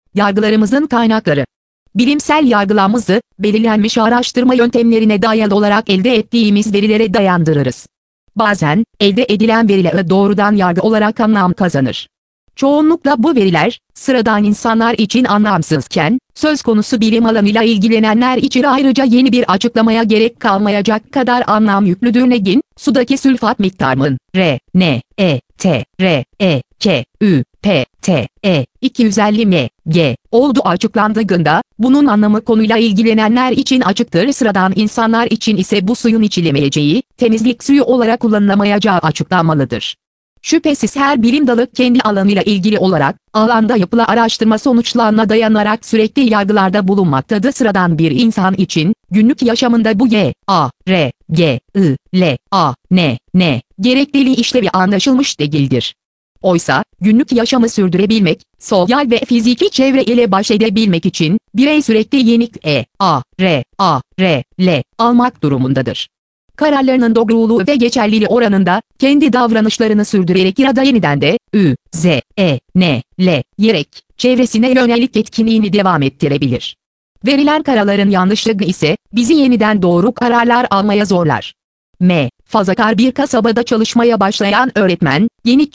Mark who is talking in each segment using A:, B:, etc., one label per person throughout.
A: Yargılarımızın kaynakları. Bilimsel yargılamamızı, belirlenmiş araştırma yöntemlerine dayalı olarak elde ettiğimiz verilere dayandırırız. Bazen, elde edilen veriler doğrudan yargı olarak anlam kazanır. Çoğunlukla bu veriler, sıradan insanlar için anlamsızken, söz konusu bilim alanıyla ilgilenenler için ayrıca yeni bir açıklamaya gerek kalmayacak kadar anlam yüklüdür. Negin, sudaki sülfat miktarının, R-N-E-T-R-E-K-Ü-P-T-E 250 mg olduğu açıklandığında, bunun anlamı konuyla ilgilenenler için açıktır. Sıradan insanlar için ise bu suyun içilemeyeceği, temizlik suyu olarak kullanılamayacağı açıklanmalıdır. Şüphesiz her bilim dalı kendi alanıyla ilgili olarak, alanda yapılan araştırma sonuçlarına dayanarak sürekli yargılarda bulunmaktadır. Sıradan bir insan için, günlük yaşamında bu Y-A-R-G-I-L-A-N-N gerekliliği işlevi anlaşılmış değildir. Oysa, günlük yaşamı sürdürebilmek, sosyal ve fiziki çevre ile baş edebilmek için, birey sürekli yenik E-A-R-A-R-L almak durumundadır. Kararlarının doğruluğu ve geçerliliği oranında, kendi davranışlarını sürdürerek ya da yeniden de, yerek, çevresine yönelik etkinliğini devam ettirebilir. Verilen kararların yanlışlığı ise, bizi yeniden doğru kararlar almaya zorlar. Fazakar bir kasabada çalışmaya başlayan öğretmen, yeni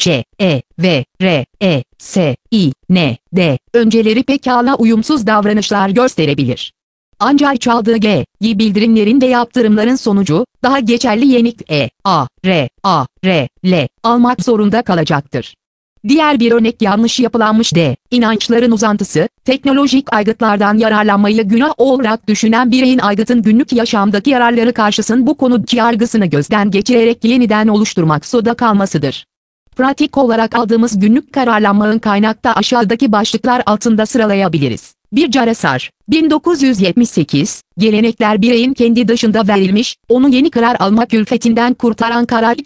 A: önceleri pekala uyumsuz davranışlar gösterebilir. Ancak çaldığı bildirimlerin ve yaptırımların sonucu, daha geçerli yenik E-A-R-A-R-L almak zorunda kalacaktır. Diğer bir örnek yanlış yapılanmış inançların uzantısı, teknolojik aygıtlardan yararlanmayı günah olarak düşünen bireyin aygıtın günlük yaşamdaki yararları karşısında bu konudaki yargısını gözden geçirerek yeniden oluşturmak zorunda kalmasıdır. Pratik olarak aldığımız günlük kararlanmanın kaynakta aşağıdaki başlıklar altında sıralayabiliriz. 1. Carasar, 1978, gelenekler bireyin kendi dışında verilmiş, onu yeni karar alma külfetinden kurtaran karar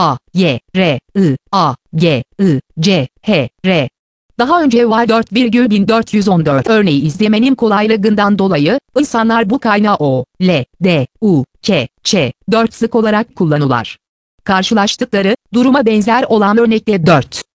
A: K-A-Y-R-I-A-G-I-C-H-R. Daha önce var 4,1414 örneği izlemenin kolaylığından dolayı, insanlar bu kaynağı O, L, D, U, K, Ç, 4 sık olarak kullanırlar. Karşılaştıkları, duruma benzer olan örnekte 4.